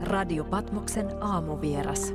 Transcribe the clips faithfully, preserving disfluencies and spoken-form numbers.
Radio Patmoksen aamuvieras.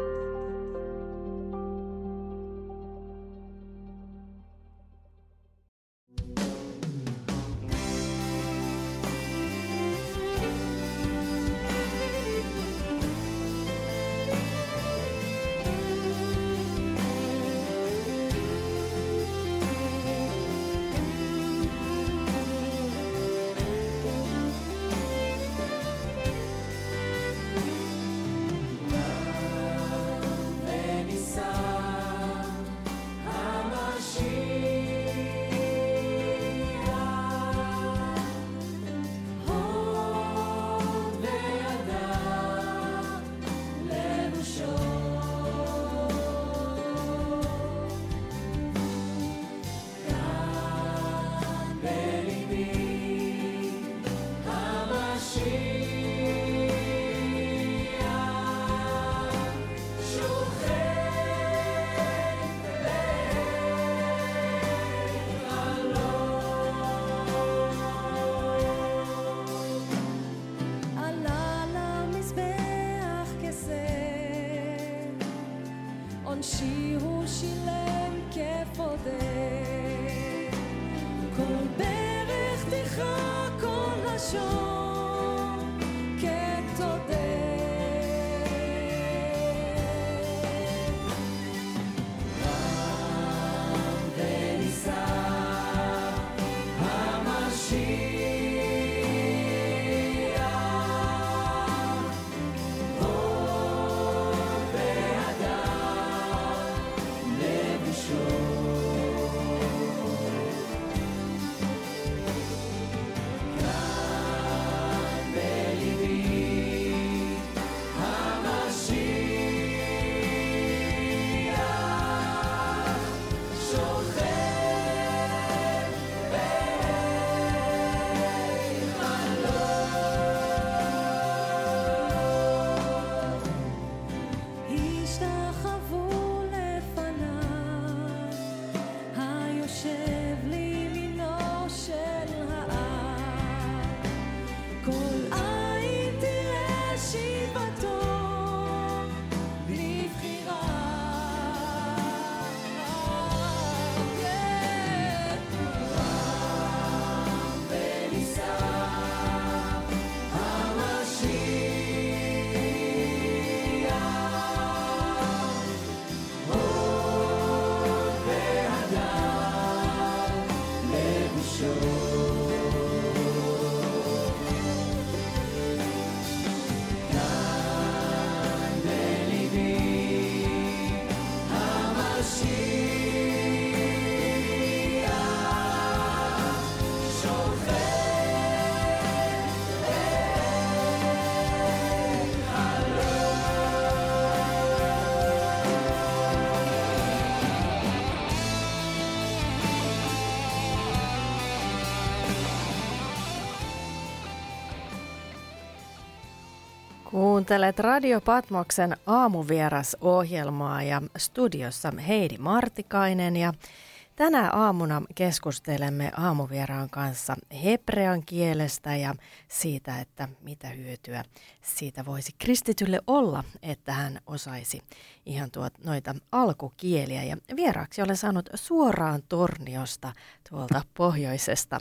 Kuuntelet Radio Patmoksen aamuvieras-ohjelmaa ja studiossa Heidi Martikainen ja tänä aamuna keskustelemme aamuvieraan kanssa hebrean kielestä ja siitä, että mitä hyötyä siitä voisi kristitylle olla, että hän osaisi ihan tuot, noita alkukieliä. Ja vieraaksi olen saanut suoraan Torniosta tuolta pohjoisesta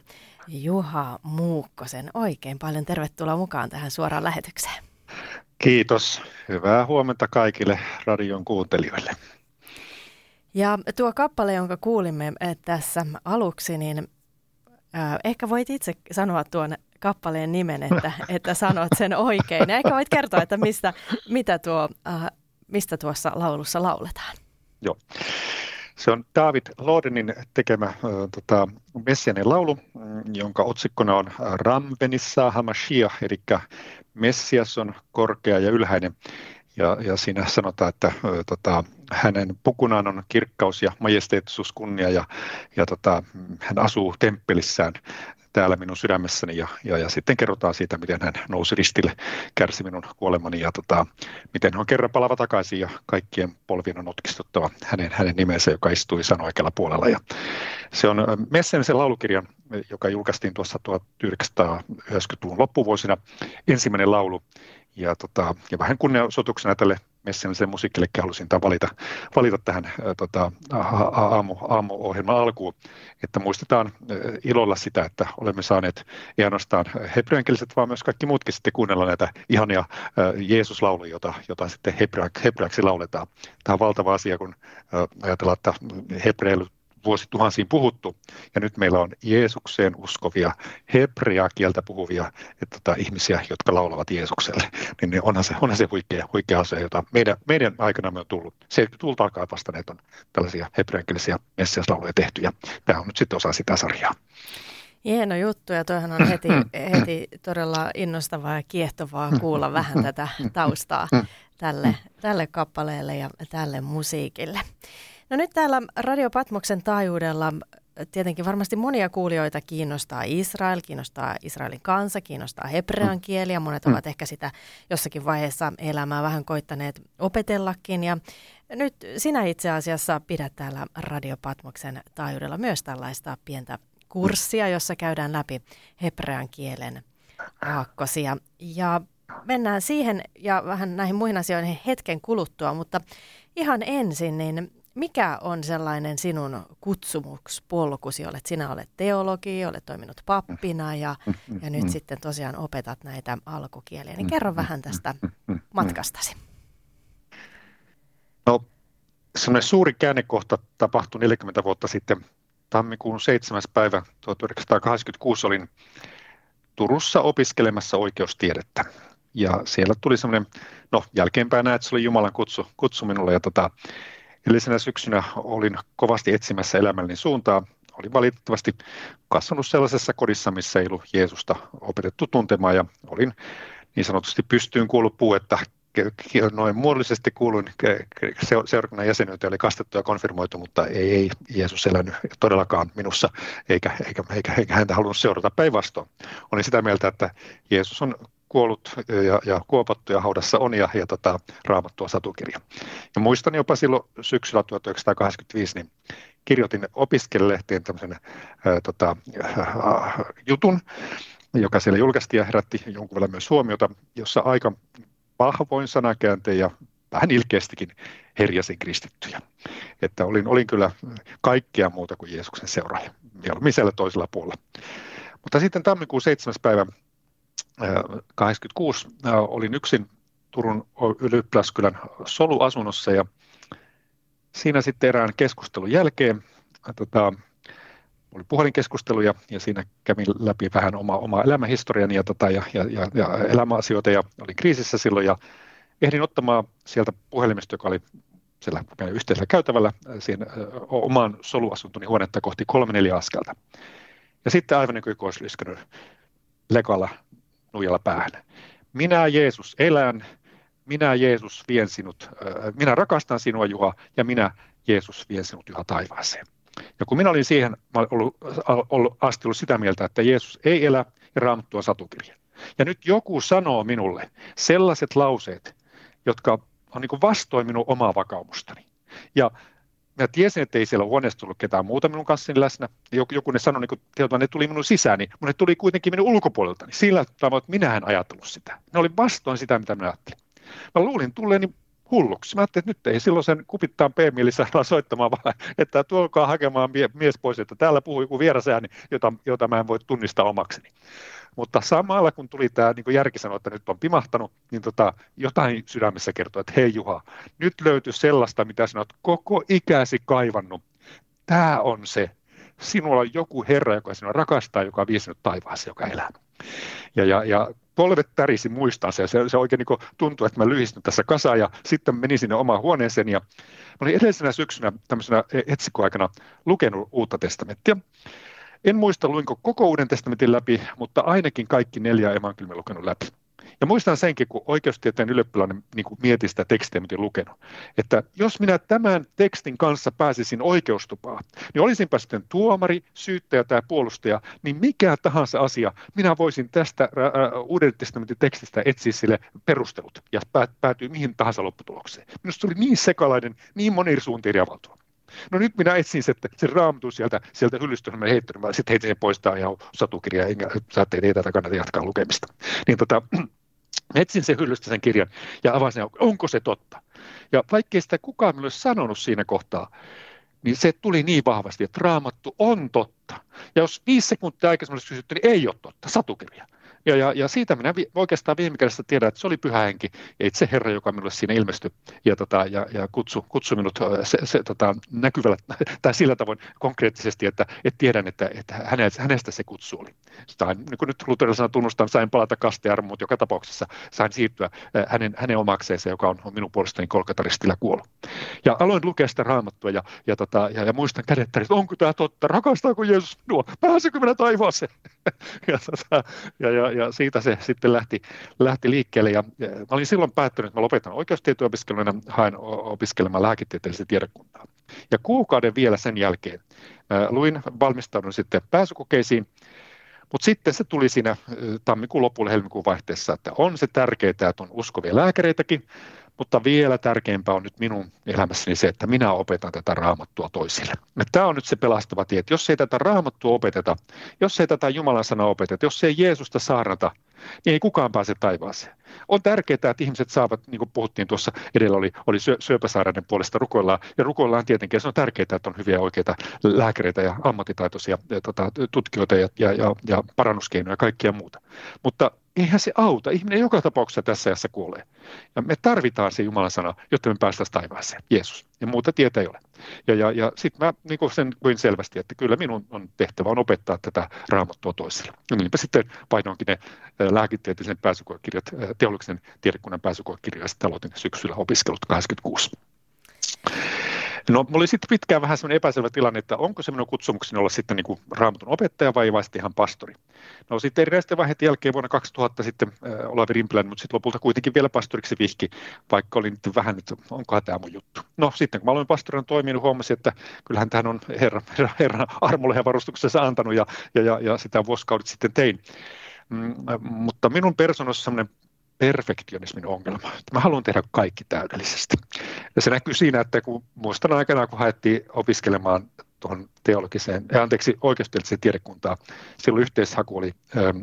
Juha Muukkosen. Oikein paljon tervetuloa mukaan tähän suoraan lähetykseen. Kiitos. Hyvää huomenta kaikille radion kuuntelijoille. Ja tuo kappale, jonka kuulimme tässä aluksi, niin äh, ehkä voit itse sanoa tuon kappaleen nimen, että, että sanot sen oikein. Ja ehkä voit kertoa, että mistä, mitä tuo, äh, mistä tuossa laulussa lauletaan. Joo. Se on David Lodenin tekemä äh, tota, messianen laulu, jonka otsikkona on Ram Benissa Hamashiach, eli Messias on korkea ja ylhäinen. Ja, ja siinä sanotaan, että ö, tota, hänen pukunaan on kirkkaus ja majesteettisuus, kunnia ja, ja tota, hän asuu temppelissään täällä minun sydämessäni ja, ja, ja sitten kerrotaan siitä, miten hän nousi ristille, kärsi minun kuolemani ja tota, miten hän on kerran palava takaisin ja kaikkien polvien on notkistuttava hänen, hänen nimensä, joka istui isän oikealla puolella. Ja se on messianisen laulukirjan, joka julkaistiin tuossa tuhatyhdeksänsataayhdeksänkymmentäluvun loppuvuosina, ensimmäinen laulu. ja, tota, ja vähän kunnianosoituksena tälle messianiselle musiikillekin halusin tämän valita, valita tähän ää, tota, aamu, aamuohjelman alkuun, että muistetaan ää, ilolla sitä, että olemme saaneet ei ainoastaan hebreankieliset, vaan myös kaikki muutkin sitten kuunnella näitä ihania ää, Jeesus-lauluja, jota, jota sitten hebreaksi, hebreaksi lauletaan. Tämä on valtava asia, kun ää, ajatellaan, että hebreillä vuosituhansiin puhuttu, ja nyt meillä on Jeesukseen uskovia, hebreaa kieltä puhuvia että, tota, ihmisiä, jotka laulavat Jeesukselle. Niin, niin onhan se, onhan se huikea, huikea asia, jota meidän, meidän aikanamme on tullut. seitsemänkymmentäluvulta alkaen vasta näitä on tällaisia hebreankielisiä messiaslauluja tehty, ja tämä on nyt sitten osa sitä sarjaa. Hieno juttu, ja toihan on heti, heti todella innostavaa ja kiehtovaa kuulla vähän tätä taustaa tälle, tälle kappaleelle ja tälle musiikille. No nyt täällä Radio Patmoksen taajuudella tietenkin varmasti monia kuulijoita kiinnostaa Israel, kiinnostaa Israelin kansa, kiinnostaa hebrean kieli ja monet ovat ehkä sitä jossakin vaiheessa elämää vähän koittaneet opetellakin. Ja nyt sinä itse asiassa pidät täällä Radio Patmoksen taajuudella myös tällaista pientä kurssia, jossa käydään läpi hebrean kielen aakkosia. Ja mennään siihen ja vähän näihin muihin asioihin hetken kuluttua, mutta ihan ensin niin mikä on sellainen sinun kutsumuspolkusi? Olet, sinä olet teologi, olet toiminut pappina ja, ja nyt sitten tosiaan opetat näitä alkukieliä. Niin kerro vähän tästä matkastasi. No, semmoinen suuri käännekohta tapahtui neljäkymmentä vuotta sitten. Tammikuun seitsemäs päivä tuhatyhdeksänsataakahdeksankymmentäkuusi olin Turussa opiskelemassa oikeustiedettä. Ja siellä tuli semmoinen, no jälkeenpäin näet, se oli Jumalan kutsu, kutsu minulle. Ja tota, edellisenä syksynä olin kovasti etsimässä elämälleni suuntaa. Olin valitettavasti kasvanut sellaisessa kodissa, missä ei ollut Jeesusta opetettu tuntemaan. Ja olin niin sanotusti pystyyn kuullut puu, että noin muodollisesti kuuluin seurakunnan jäsenyyteen, oli kastettu ja konfirmoitu, mutta ei, ei Jeesus elänyt todellakaan minussa, eikä, eikä, eikä, eikä häntä halunnut seurata päinvastoin. Olin sitä mieltä, että Jeesus on kuollut ja, ja kuopattu ja haudassa on ja, ja tota, Raamattu on satukirja. Ja muistan jopa silloin syksyllä tuhatyhdeksänsataakahdeksankymmentäviisi, niin kirjoitin opiskelijalehteen tämmöisen ää, tota, ää, jutun, joka siellä julkaistiin ja herätti jonkun verran myös huomiota, jossa aika vahvoin sanakäänteen ja vähän ilkeästikin herjasin kristittyjä. Että olin, olin kyllä kaikkea muuta kuin Jeesuksen seuraaja, mieluummin siellä toisella puolella. Mutta sitten tammikuun seitsemäs päivä kahdeksankymmentäkuusi olin yksin Turun Ylioppilaskylän soluasunnossa ja siinä sitten erään keskustelun jälkeen tota, oli puhelinkeskustelu ja, ja siinä kävin läpi vähän oma, omaa elämänhistoriani ja, tota, ja, ja, ja, ja elämäasioita ja olin kriisissä silloin ja ehdin ottamaan sieltä puhelimesta, joka oli siellä meidän yhteisellä käytävällä siihen omaan soluasuntoni huonetta kohti kolme neljä askelta. Ja sitten aivan niin kuin joku olisi lyskänyt lekalla nuijalla päähän. Minä Jeesus elän, minä Jeesus vien sinut, minä rakastan sinua Juha ja minä Jeesus vien sinut Juha taivaaseen. Ja kun minä olin siihen mä ollut, ollut, asti ollut sitä mieltä, että Jeesus ei elä ja Raamattu on satukirja. Ja nyt joku sanoo minulle sellaiset lauseet, jotka on niin kuin vastoin minun omaa vakaumustani. Ja mä tiesin, että ei siellä huoneessa tullut ketään muuta minun kanssani läsnä. Joku, joku ne sanoi, niin että ne tuli minun sisääni, mutta ne tuli kuitenkin minun ulkopuoleltani. Sillä tavalla, että minä en ajatellut sitä. Ne oli vastoin sitä, mitä minä ajattelin. Mä luulin tulleeni hulluksi. Mä ajattelin, että nyt ei silloin sen kupittaan P-millissä soittamaan, vaan että tuolkaa hakemaan mie- mies pois, että täällä puhuu joku vierasääni, jota, jota mä en voi tunnistaa omakseni. Mutta samalla kun tuli tämä niin järki sanoi, että nyt on pimahtanut, niin tota, jotain sydämessä kertoi, että hei Juha, nyt löytyi sellaista, mitä sinä olet koko ikäsi kaivannut. Tämä on se. Sinulla on joku Herra, joka sinua rakastaa, joka on viesinyt taivaaseen, joka elää. Ja, ja, ja polvet tärisi muistaa se, ja se, se oikein niin tuntui, että mä lyhistyn tässä kasaan, ja sitten menin sinne omaan huoneeseen, ja mä olin edellisenä syksynä tämmöisenä etsikkoaikana lukenut Uutta testamenttia. En muista, luinko koko Uuden testamentin läpi, mutta ainakin kaikki neljä evankeliumia lukenut läpi. Ja muistan senkin, kun oikeustieteen ylioppilainen niin mietin sitä tekstiä, mitä lukenut, että jos minä tämän tekstin kanssa pääsisin oikeustupaan, niin olisinpä sitten tuomari, syyttäjä tai puolustaja, niin mikä tahansa asia, minä voisin tästä ää, Uuden testamentin tekstistä etsiä sille perustelut ja päätyy mihin tahansa lopputulokseen. Minusta oli niin sekalainen, niin moni suuntiin avautua. No nyt minä etsin se, että se Raamattu sieltä, sieltä hyllystä, mä heittänyt, mä sitten heitin sen poistaa ja satukirjaa, enkä saatte ei tätä kannata jatkaa lukemista. Niin tota, Etsin sen hyllystä sen kirjan ja avasin, onko se totta. Ja vaikkei sitä kukaan minulle sanonut siinä kohtaa, niin se tuli niin vahvasti, että Raamattu on totta. Ja jos viisi sekuntia aikaisemmin olisi kysytty, niin ei ole totta, satukirja. Ja, ja, ja siitä minä vi, oikeastaan viime kädessä tiedän, että se oli Pyhä Henki ja itse Herra, joka minulle siinä ilmestyi ja, tota, ja, ja kutsui kutsu minut se, se, tota, näkyvällä tai sillä tavoin konkreettisesti, että, että tiedän, että, että hänestä, hänestä se kutsu oli. Sain, niin kuin nyt luterilaisena tunnustan, sain palata kastearmoon, mutta joka tapauksessa sain siirtyä hänen, hänen omakseensa, joka on, on minun puolestani Golgata-ristillä kuollut. Ja aloin lukea sitä Raamattua ja, ja, tota, ja, ja muistan kädettäni, että onko tämä totta, rakastaako Jeesus minua, pääsekö minä taivaaseen? ja, tota, ja, ja, ja siitä se sitten lähti, lähti liikkeelle. Ja, ja mä olin silloin päättänyt, että mä lopetan oikeustieteen opiskeluna, haen opiskelemaan lääketieteellistä tiedekuntaa. Ja kuukauden vielä sen jälkeen äh, luin, valmistaudun sitten pääsykokeisiin, mutta sitten se tuli siinä tammikuun lopulla helmikuun vaihteessa, että on se tärkeää, että on uskovia lääkäreitäkin, mutta vielä tärkeämpää on nyt minun elämässäni se, että minä opetan tätä Raamattua toisille. Tämä on nyt se pelastava tie, että jos ei tätä Raamattua opeteta, jos ei tätä Jumalan sanaa opeteta, jos ei Jeesusta saarnata, niin ei kukaan pääse taivaaseen. On tärkeää, että ihmiset saavat, niin kuin puhuttiin tuossa edellä, oli, oli syö, syöpäsairaiden puolesta rukoillaan, ja rukoillaan tietenkin, ja se on tärkeää, että on hyviä oikeita lääkäreitä ja ammattitaitoisia ja, tota, tutkijoita ja, ja, ja, ja parannuskeinoja ja kaikkia muuta. Mutta eihän se auta. Ihminen joka tapauksessa tässä ajassa kuolee. Ja me tarvitaan se Jumalan sana, jotta me päästäisiin taivaaseen, Jeesus. Ja muuta tietä ei ole. Ja, ja, ja sitten mä niin sen koin selvästi, että kyllä minun on tehtävä on opettaa tätä Raamattua toisille. Ja niinpä sitten painoinkin ne lääketieteellisen pääsykoekirjat, teologisen tiedekunnan pääsykoekirjat, ja sitten aloitin syksyllä opiskelut kahdeksankymmentäkuusi. No, mulla oli sitten pitkään vähän sellainen epäselvä tilanne, että onko se minun kutsumukseni olla sitten niin kuin Raamatun opettaja vai vai sitten ihan pastori. No sitten erinäisten vaiheiden jälkeen vuonna kaksituhatta sitten äh, Olavi Rimpiläinen, mutta sitten lopulta kuitenkin vielä pastoriksi vihki, vaikka oli nyt vähän, että onkohan tämä mun juttu. No sitten kun mä aloin pastorina toimia, niin huomasin, että kyllähän tähän on Herran herra, herra armolle ja varustuksessa antanut ja, ja, ja, ja sitä vuosikaudet sitten tein. Mm, mutta minun persoonassa sellainen perfektionismin ongelma. Mä haluan tehdä kaikki täydellisesti. Ja se näkyy siinä, että kun muistan aikanaan, kun haettiin opiskelemaan tuohon teologiseen, anteeksi, oikeustieteelliseen tiedekuntaan, silloin yhteishaku oli ähm,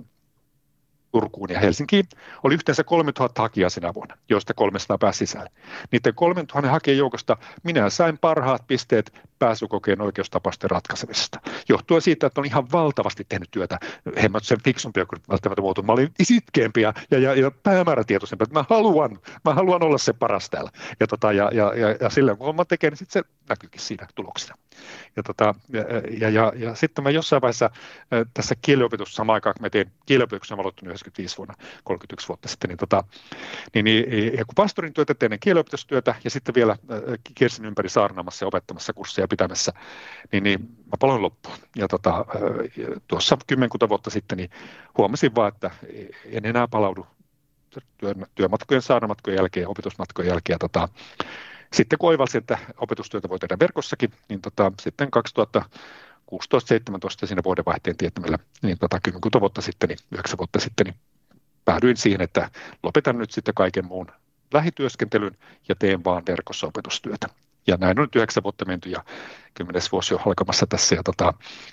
Turkuun ja Helsinkiin, oli yhteensä kolmetuhatta hakijaa sinä vuonna, joista kolmesataa pääsi sisälle. Niiden kolmetuhatta hakijan joukosta minä sain parhaat pisteet pääsykokeen oikeustapausten ratkaisemisesta. Johtuen siitä, että on ihan valtavasti tehnyt työtä, en mä sen fiksumpia kuin välttämättä muoto. Mä olin sitkeämpi ja, ja, ja, ja päämäärätietoisempi, että mä haluan, mä haluan olla se paras täällä. Ja, tota, ja, ja, ja, ja silloin kun mä tekee, niin sitten se näkyykin siinä tuloksena. Ja, tota, ja, ja, ja, ja sitten mä jossain vaiheessa tässä kieliopetussa samaan aikaan, kun mä tein kieliopetuksen, mä aloittanut yhdeksänkymmentäviisi vuonna, kolmekymmentäyksi vuotta sitten, niin, tota, niin, niin ja kun pastorin työtä tein kieliopetustyötä ja sitten vielä kiersin ympäri saarnaamassa ja opettamassa kursseja pitämässä, niin, niin mä paloin loppuun. Ja tota, tuossa kymmenkunta vuotta sitten niin huomasin vaan, että en enää palaudu työmatkojen, saarnamatkojen jälkeen ja opetusmatkojen jälkeen. Ja tota, sitten kun oivalsin, että opetustyötä voi tehdä verkossakin, niin tota, sitten kaksituhattakuusitoista seitsemäntoista siinä vuodenvaihteen tietämällä, niin tota, kymmenkunta vuotta sitten, niin yhdeksän vuotta sitten, niin päädyin siihen, että lopetan nyt sitten kaiken muun lähityöskentelyn ja teen vaan verkossa opetustyötä. Ja näin on nyt yhdeksän vuotta menty ja kymmenes vuosi jo alkamassa tässä. Ja, tota,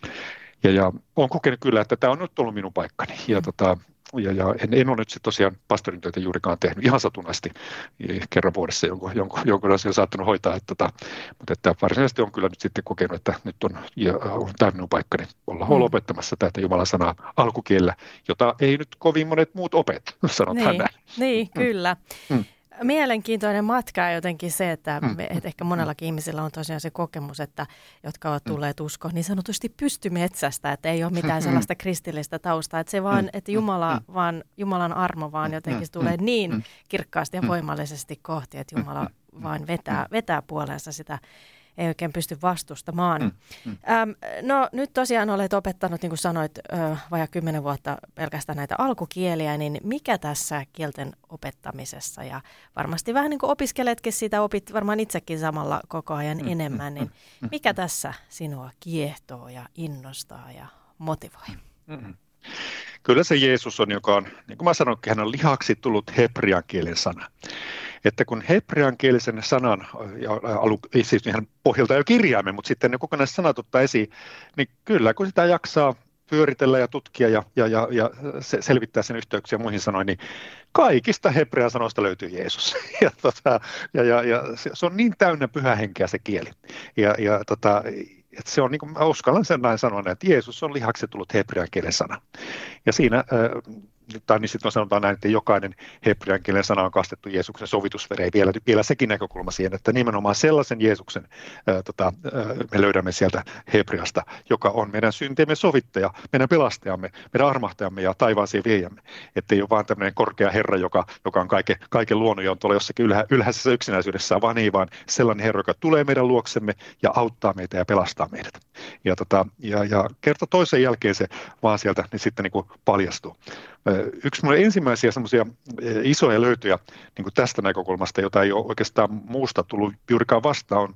ja, ja olen kokenut kyllä, että tämä on nyt ollut minun paikkani. Ja, tota, ja, ja en, en ole nyt tosiaan pastorin töitä juurikaan tehnyt ihan satunnaisesti kerran vuodessa jonkun, jonkun, jonkun asian saattanut hoitaa. Että, tota, mutta että varsinaisesti on kyllä nyt sitten kokenut, että nyt on, ja on tämä minun paikkani olla mm. opettamassa tätä Jumalan sanaa alkukielellä, jota ei nyt kovin monet muut opet, sanotaan niin, näin. Niin, mm. kyllä. Mm. Mielenkiintoinen matka jotenkin se, että, me, että ehkä monellakin ihmisillä on tosiaan se kokemus, että jotka ovat tulleet uskoon niin sanotusti pystymetsästä, että ei ole mitään sellaista kristillistä taustaa, että se vaan, että Jumala, vaan, Jumalan armo vaan jotenkin tulee niin kirkkaasti ja voimallisesti kohti, että Jumala vaan vetää, vetää puoleensa sitä, ei oikein pysty vastustamaan. Mm, mm. Ähm, no nyt tosiaan olet opettanut, niin kuin sanoit, äh, vajaa kymmenen vuotta pelkästään näitä alkukieliä, niin mikä tässä kielten opettamisessa, ja varmasti vähän niin kuin opiskeletkin sitä, opit varmaan itsekin samalla koko ajan mm, enemmän, niin mikä tässä sinua kiehtoo ja innostaa ja motivoi? Mm. Kyllä se Jeesus on, joka on, niin kuin mä sanoinkin, hän on lihaksi tullut hebrean kielen sana. Että kun hebreankielisen sanan, alu, siis ihan pohjalta jo kirjaimen, mutta sitten ne kokonaiset sanat ottaa esiin, niin kyllä kun sitä jaksaa pyöritellä ja tutkia ja, ja, ja, ja selvittää sen yhteyksiä muihin sanoin, niin kaikista hebrean sanoista löytyy Jeesus. Ja, tota, ja, ja, ja se on niin täynnä pyhä henkeä se kieli. Ja, ja tota, että se on, niin kuin mä uskallan sen näin sanoa, että Jeesus on lihaksi tullut hebrean kielen sana. Ja siinä, tai niin sitten sanotaan näin, että jokainen hebrean kielen sana on kastettu Jeesuksen sovitusvereen. Vielä, vielä sekin näkökulma siihen, että nimenomaan sellaisen Jeesuksen ää, tota, ää, me löydämme sieltä hebreasta, joka on meidän syntiemme sovittaja, meidän pelastajamme, meidän armahtajamme ja taivaaseen viejämme. Että ei ole vaan tämmöinen korkea Herra, joka, joka on kaiken, kaiken luonut ja on tuolla jossakin ylhä, ylhäisessä yksinäisyydessä, vaan ei vaan sellainen Herra, joka tulee meidän luoksemme ja auttaa meitä ja pelastaa meidät. Ja, tota, ja, ja kerta toisen jälkeen se vaan sieltä niin sitten niin kuin paljastuu. Yksi mun ensimmäisiä semmoisia isoja löytöjä niin kuin tästä näkökulmasta, jota ei ole oikeastaan muusta tullut juurikaan vastaan, on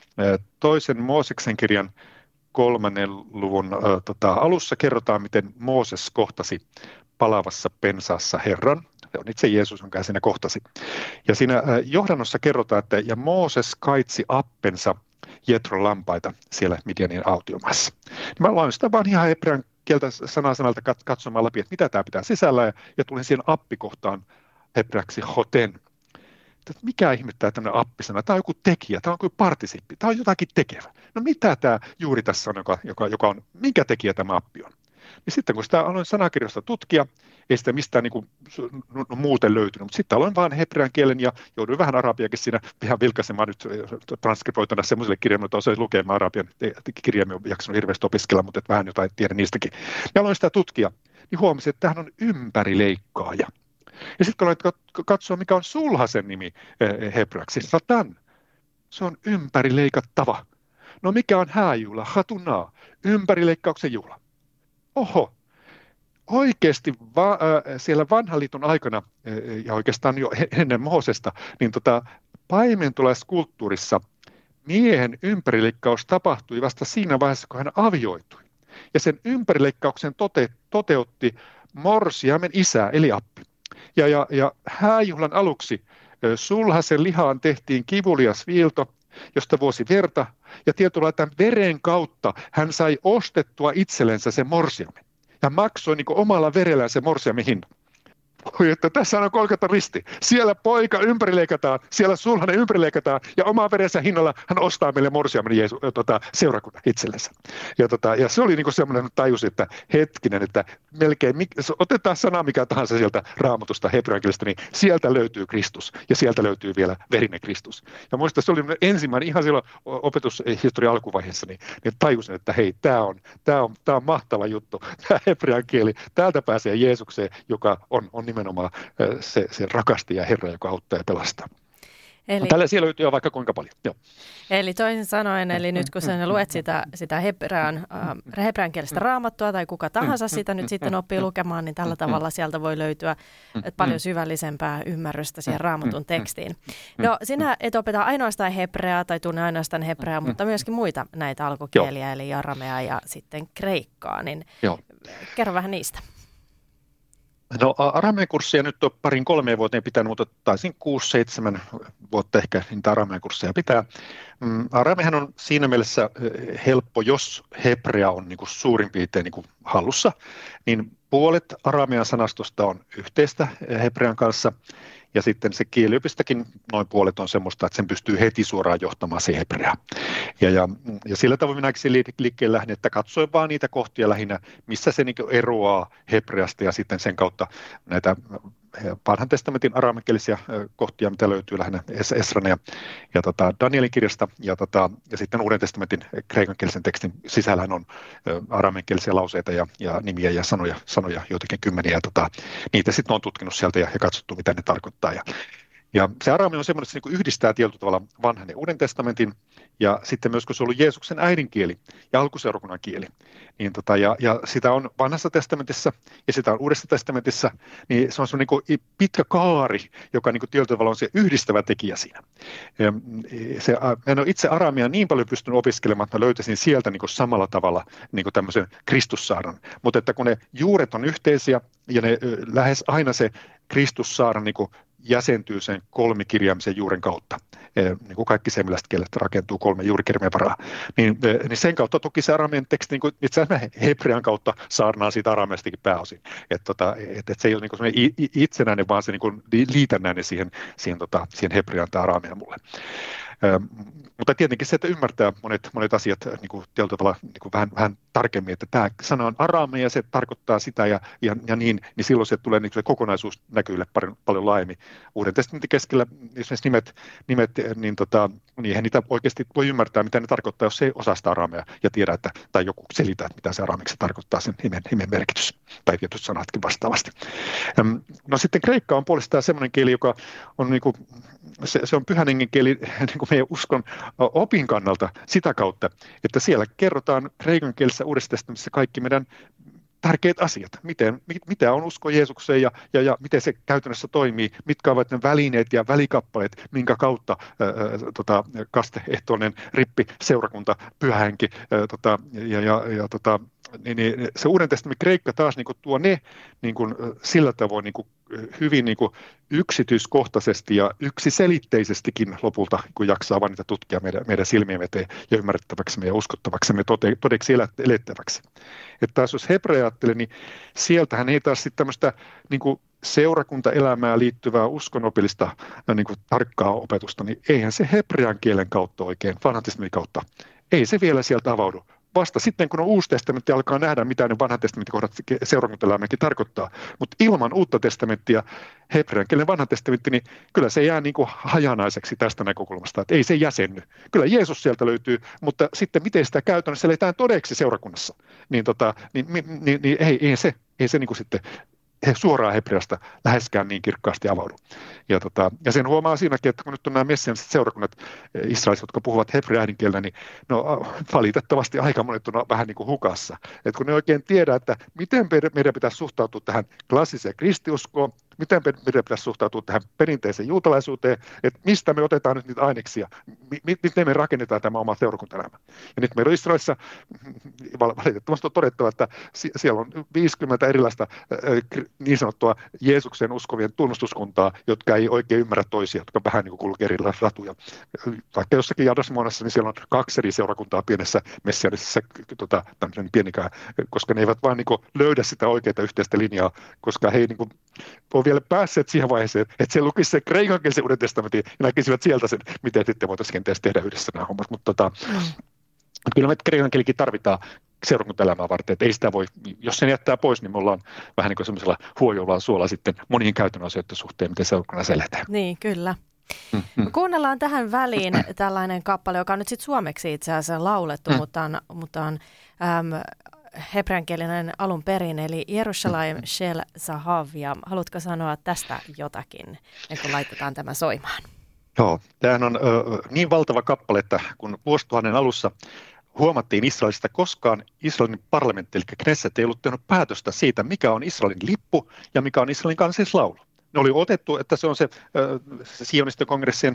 toisen Mooseksen kirjan kolmannen luvun ä, tota, alussa kerrotaan, miten Mooses kohtasi palavassa pensaassa Herran. Se on itse Jeesus, jonka siinä kohtasi. Ja siinä ä, johdannossa kerrotaan, että ja Mooses kaitsi appensa Jetron lampaita siellä Midianin autiomaassa. Mä luen sitä vaan ihan hebrean kieltä sana sanalta katsomaan läpi, että mitä tämä pitää sisällä, ja, ja tulin siihen appikohtaan hebreaksi hoten. Että mikä ihmettää tämmöinen appisana? Tämä on joku tekijä, tämä on joku partisippi, tämä on jotakin tekevä. No mitä tämä juuri tässä on, joka, joka, joka on, minkä tekijä tämä appi on? Niin sitten kun sitä aloin sanakirjasta tutkia, ei sitä mistään niin kuin, no, muuten löytynyt, mutta sitten aloin vaan hebrean kielen ja jouduin vähän arabiakin siinä ihan vilkaisemaan nyt transkriboituna semmoiselle kirjaimelle, että osaisin lukemaan arabian kirjaimia, olen jaksanut hirveästi opiskella, mutta vähän jotain tiedän niistäkin. Ja aloin sitä tutkia, niin huomasin, että tämähän on ympärileikkaaja. Ja sitten kun aloin katsoa, mikä on sulhasen nimi hebreaksi, satan, se on ympärileikattava. No mikä on hääjuhla, hatunaa, ympärileikkauksen juhla. Oho, oikeasti va- äh, siellä vanhan liiton aikana, äh, ja oikeastaan jo ennen Moosesta, niin tota, paimentolaiskulttuurissa miehen ympärileikkaus tapahtui vasta siinä vaiheessa, kun hän avioitui. Ja sen ympärileikkauksen tote- toteutti morsiamen isä, eli appi. Ja, ja, ja hääjuhlan aluksi äh, sulhasen lihaan tehtiin kivulias viilto, josta vuosi verta, ja tietyllä tämän veren kautta hän sai ostettua itsellensä sen morsiamen. Ja maksoi niin kuin omalla verellään sen morsiamen hinnan. Että tässä on kolkata risti. Siellä poika ympärileikataan, siellä sulhanen ympärileikataan, ja omaa verensä hinnalla hän ostaa meille morsiamen Jeesu, tota, seurakunnan itsellensä. Ja, tota, ja se oli niin kuin semmoinen tajus, että hetkinen, että melkein, otetaan sana mikä tahansa sieltä Raamatusta, hebreankielistä, niin sieltä löytyy Kristus, ja sieltä löytyy vielä verinen Kristus. Ja muista se oli ensimmäinen, ihan silloin opetushistorian alkuvaiheessa, niin, niin tajusin, että hei, tämä on, tää on, tää on mahtava juttu, tämä hebrean kieli, täältä pääsee Jeesukseen, joka on, on nimenomaan se, se rakastaja Herra, joka auttaa ja pelastaa. Eli, tällä siellä löytyy vaikka kuinka paljon. Joo. Eli toisin sanoen, eli nyt kun sä luet sitä, sitä hebrean, äh, hebrean kielestä raamattua tai kuka tahansa sitä nyt sitten oppii lukemaan, niin tällä tavalla sieltä voi löytyä paljon syvällisempää ymmärrystä siihen raamatun tekstiin. No sinä et opeta ainoastaan hebreaa tai tunne ainoastaan hebreaa, mutta myöskin muita näitä alkukieliä, Joo. eli aramea ja sitten kreikkaa, niin Joo. kerro vähän niistä. No aramean kurssia nyt on parin kolmeen vuoteen pitänyt, mutta taisin kuusi seitsemän vuotta ehkä niitä aramean kursseja pitää. Arameahan on siinä mielessä helppo, jos hebrea on niin kuin suurin piirtein niin kuin hallussa, niin puolet aramean sanastosta on yhteistä hebrean kanssa, ja sitten se kieliopistakin noin puolet on semmoista, että sen pystyy heti suoraan johtamaan se hebreaa. Ja, ja, ja sillä tavoin minäkin liikkeelle lähdin, että katsoin vaan niitä kohtia lähinnä, missä se niin kuin eroaa hebreasta ja sitten sen kautta näitä vanhan testamentin aramekielisiä kohtia, mitä löytyy lähinnä Esran ja, ja tota Danielin kirjasta, ja, tota, ja sitten uuden testamentin kreikankielisen tekstin sisällähän on aramekielisiä lauseita ja, ja nimiä ja sanoja, sanoja joitakin kymmeniä, ja tota, niitä sitten on tutkinut sieltä ja, ja katsottu, mitä ne tarkoittaa. Ja, ja se aramean on semmoinen, että se niin kuin yhdistää tietyllä tavalla vanhan ja uuden testamentin, ja sitten myös kun se on ollut Jeesuksen äidinkieli ja alkuseurakunnan kieli, niin tota, ja, ja sitä on vanhassa testamentissa ja sitä on uudessa testamentissa, niin se on semmoinen niin kuin pitkä kaari, joka niin kuin tietyllä tavalla on se yhdistävä tekijä siinä. Ja se, en ole itse arameaa niin paljon pystynyt opiskelemaan, että mä löytäisin sieltä niin kuin samalla tavalla niin kuin tämmöisen Kristussaaran, mutta että kun ne juuret on yhteisiä ja ne lähes aina se Kristussaaran niin kuin jäsentyy sen kolmikirjaimisen juuren kautta. niin kuin kaikki seemeläiset kielet rakentuu kolme juurikirmeen varaa, niin, niin sen kautta toki se aramean teksti, niin kuin itse asiassa hebrean kautta saarnaa siitä arameastakin pääosin. Että tota, et, et se ei ole niin kuin itsenäinen, vaan se niin kuin liitännäinen siihen, siihen, tota, siihen hebrean tai aramean mulle. Ähm, mutta tietenkin se, että ymmärtää monet, monet asiat niin kuin tietyllä tavalla niin kuin vähän, vähän tarkemmin, että tämä sana on araamea ja se tarkoittaa sitä ja, ja, ja niin, niin silloin se tulee niin se kokonaisuus näkyville paljon, paljon laajemmin. Uuden testamentin keskellä esimerkiksi nimet, nimet niin, tota, niin eihän niitä oikeasti voi ymmärtää, mitä ne tarkoittaa, jos ei osaa sitä araamea ja tiedä, että, tai joku selitä, että mitä se araamiksi tarkoittaa sen nimen, nimen merkitys, tai tietyt sanatkin vastaavasti. Ähm, no sitten kreikka on puolestaan semmoinen kieli, joka on niin kuin, se, se on pyhän hengen kieli niin kuin meidän uskon opin kannalta sitä kautta, että siellä kerrotaan kreikan kielessä Uudessa testamentissa kaikki meidän tärkeät asiat, miten, mit, mitä on usko Jeesukseen ja, ja, ja miten se käytännössä toimii, mitkä ovat ne välineet ja välikappaleet, minkä kautta ää, tota, kasteehtoinen rippi, seurakunta, pyhä henki ää, tota, ja, ja, ja tota, niin, niin, se Uuden testamentin kreikka taas niin kuin, tuo ne niin kuin, sillä tavoin niin kuin, hyvin niin kuin, yksityiskohtaisesti ja yksiselitteisestikin lopulta, kun jaksaa vain niitä tutkia meidän, meidän silmien eteen ja ymmärrettäväksi ja uskottavaksi ja tode, todeksi elettäväksi. Että taas jos hebrea ajattelee, niin sieltähän ei taas sitten tämmöistä niin kuin seurakuntaelämään liittyvää uskonopillista niin kuin tarkkaa opetusta, niin eihän se hebrean kielen kautta oikein, vanhan testamentin kautta, ei se vielä sieltä avaudu. Vasta sitten, kun on Uusi testamentti, alkaa nähdä, mitä ne vanhan testamentin kohdat seurakuntaelämäänkin tarkoittaa. Mutta ilman Uutta testamenttia, hebrean kielen vanha testamentti, niin kyllä se jää niin kuin hajanaiseksi tästä näkökulmasta, että ei se jäsenny. Kyllä Jeesus sieltä löytyy, mutta sitten miten sitä käytännössä eletään todeksi seurakunnassa, niin, tota, niin, niin, niin ei, ei se, ei se niin kuin sitten he suoraan hebreasta läheskään niin kirkkaasti avaudu. Ja, tota, ja sen huomaa siinäkin, että kun nyt on nämä messianiset seurakunnat Israelissa, jotka puhuvat hebrean äidinkielellä, niin no, valitettavasti aika monet on vähän niin kuin hukassa. Et kun ne oikein tiedä, että miten meidän pitäisi suhtautua tähän klassiseen kristiuskoon, miten meidän pitäisi suhtautua tähän perinteiseen juutalaisuuteen, että mistä me otetaan nyt niitä aineksia, miten me rakennetaan tämä oma seurakuntaelämä. Ja nyt meillä on Israelissa valitettavasti on todettava, että siellä on viisikymmentä erilaista niin sanottua Jeesuksen uskovien tunnustuskuntaa, jotka ei oikein ymmärrä toisia, jotka vähän niin kuin kulkee erilaisia ratuja. Vaikka jossakin Jadasmuonassa, niin siellä on kaksi eri seurakuntaa pienessä messianisessa tota, pienikään, koska ne eivät vaan niin kuin löydä sitä oikeaa yhteistä linjaa, koska he ei niin kuin on vielä päässeet siihen vaiheeseen, että se lukisi se kreikankielisen Uuden testamentin ja näkisivät sieltä sen, miten sitten voitaisiin kenties tehdä yhdessä nämä hommat. Mutta tota, mm. kyllä me kreikankielikin tarvitaan seurakuntaelämää varten, että ei sitä voi, jos sen jättää pois, niin me ollaan vähän niin kuin semmoisella huojolla suolla sitten monien käytännön asioiden suhteen, miten seurakunnassa eletään. Niin, kyllä. Mm-hmm. Kuunnellaan tähän väliin tällainen kappale, joka on nyt sitten suomeksi itse asiassa laulettu, mm. mutta on, mutta on äm, hebreankielinen alun perin, eli Jerusalem Shel Zahav, ja haluatko sanoa tästä jotakin, kun laitetaan tämä soimaan? Joo, tämähän on ö, niin valtava kappale, että kun vuosituhannen alussa huomattiin Israelista koskaan Israelin parlamentti, eli Knesset, ei ollut tehnyt päätöstä siitä, mikä on Israelin lippu ja mikä on Israelin kansallislaulu. Ne oli otettu, että se on se, se sionistikongressin